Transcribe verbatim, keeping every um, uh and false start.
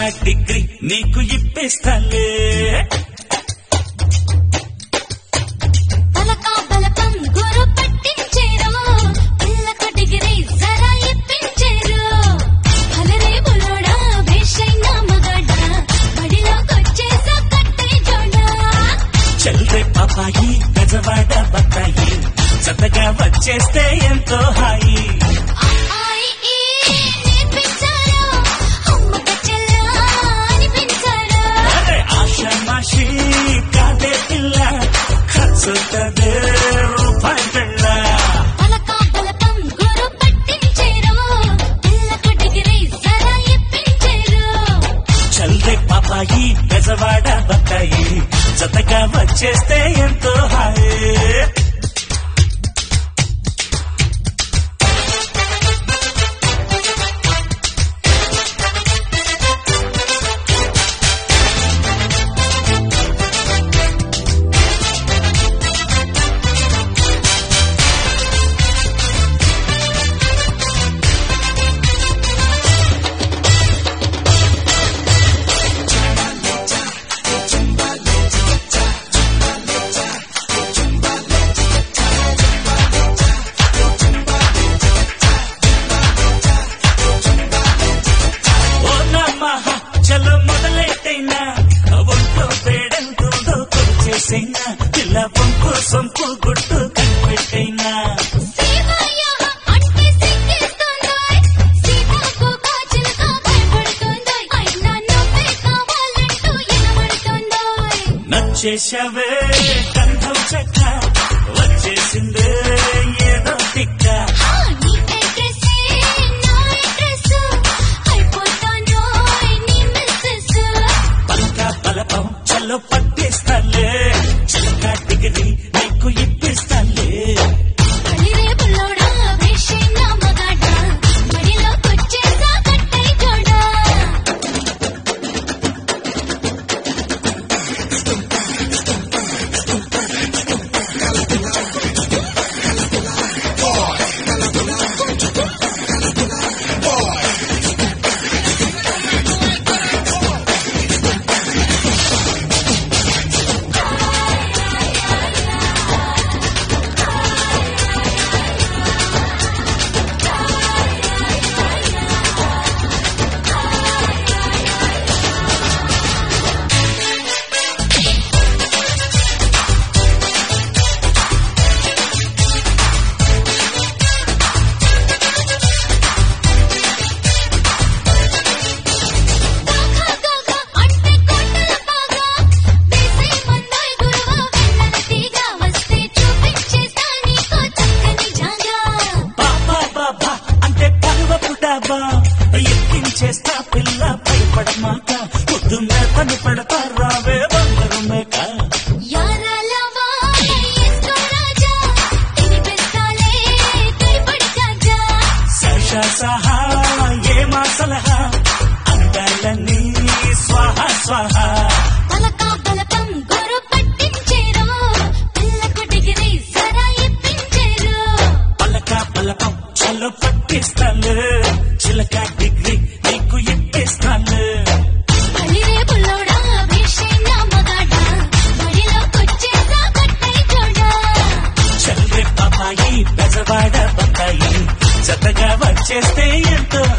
degree నీకు ఇప్పిస్తాలే పలకా బలపం గురు పట్టించేరు పిల్లకు డిగ్రీ జరా ఇప్పించేరు అలరే బులోడా వేషైన మగడా బడిలోకొచ్చేసా కట్టే జోడా చల్రే పాపాయి గజవాడ బత్తాయి జతగా వచ్చేస్తే ఎంతో హాయి కాదే పిల్ల ఖర్చుతదే రూపాయి పిల్ల పలకా బలపం గురు పట్టించేరు పిల్లకు డిగ్రీ జరా ఇప్పించేరు చల్రే పాపాయి గజవాడ బత్తాయి జతగా వచ్చేస్తే ఎంతో హాయి చలో మొదలెట్టైనా ఒంట్లో పేడంతుందో కొలిచేసైనా పిల్ల వంపు సొంపు గుట్టు కనిపెట్టైనా నచ్చేసావే గంధం చెక్క వచ్చేసిందే ఏదో తిక్క చల్లో పట్టిస్తాలే చిలక డిగ్రీ నీకు ఇప్పిస్తాలే అలిరే బుల్లోడా వేషైన మగడా బడిలోకొచ్చేసా కట్టే జోడా ఎక్కించేస్తా పిల్ల భయపడమాక ముద్దు మేతని పెడతా రావే బంగారు మేక శేష సహా ఏమా సలహా అందాలని స్వాహ స్వాహ పలకా బలపం గురు పట్టించేరు పిల్లకు డిగ్రీ జరా ఇప్పించేరు పలకా బలపం చలో పట్టిస్తాను చిలక డిగ్రీ నీకు ఇప్పిస్తాను అలిరే బుల్లోడా వేషైన మగడా బడిలోకొచ్చేసా కట్టే జోడా చల్రే పాపాయి బెజవాడ బత్తాయి జతగా వచ్చేస్తే ఎంతో